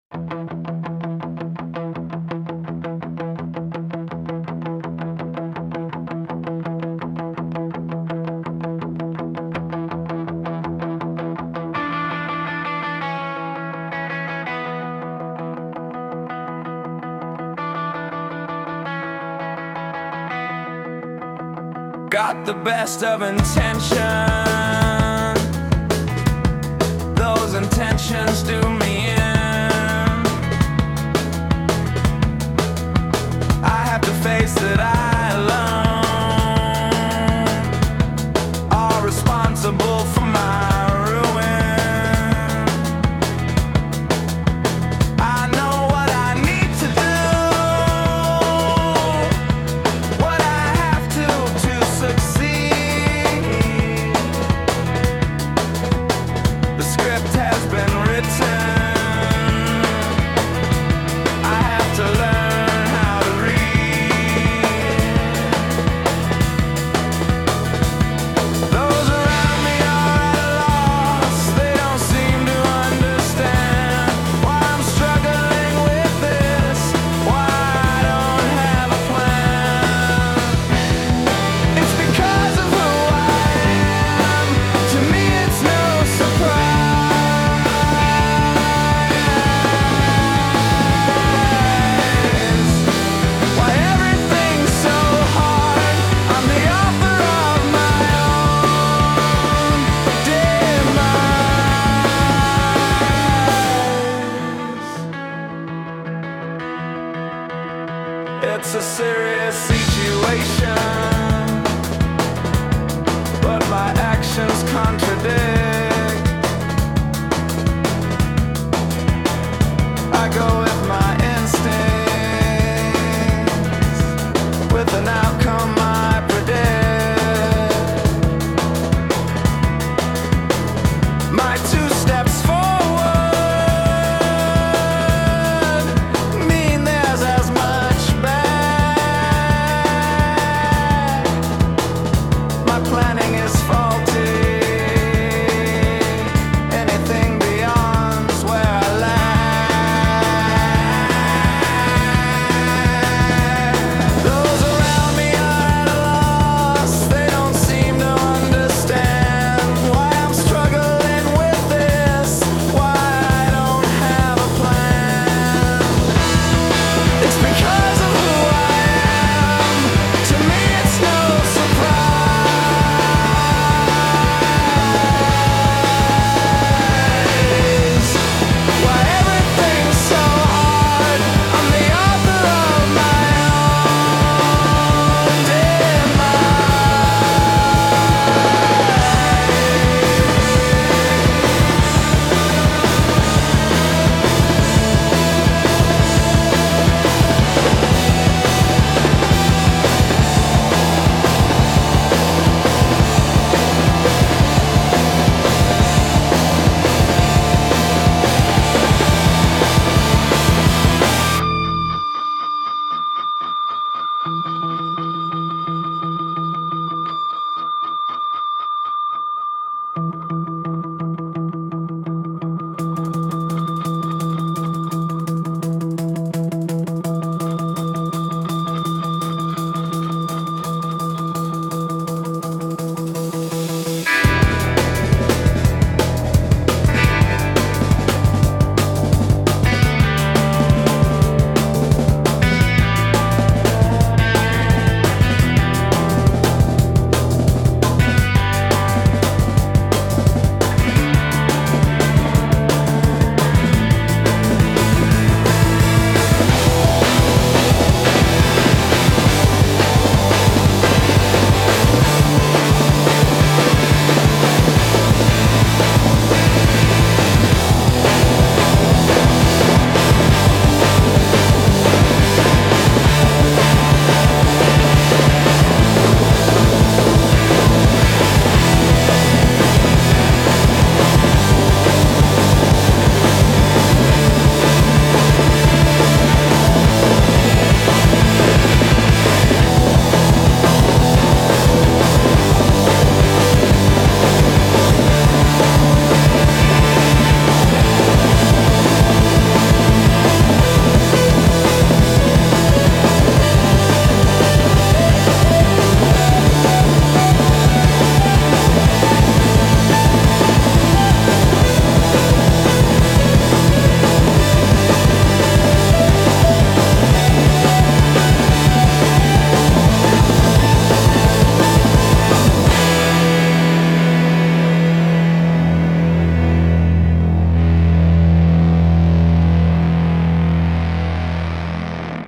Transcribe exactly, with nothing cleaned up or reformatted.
Got the best of intention. Those intentions do me in. I have to face that I alone are responsible for my ruin. I know what I need to do, what I have to to succeed. The script has been written. I have to learn how to read. Those around me are at a loss. They don't seem to understand why I'm struggling with this, why I don't have a plan. It's because of who I am. To me it's no surprise why everything's so hard. I'm the author of my own demise. It's a serious situation.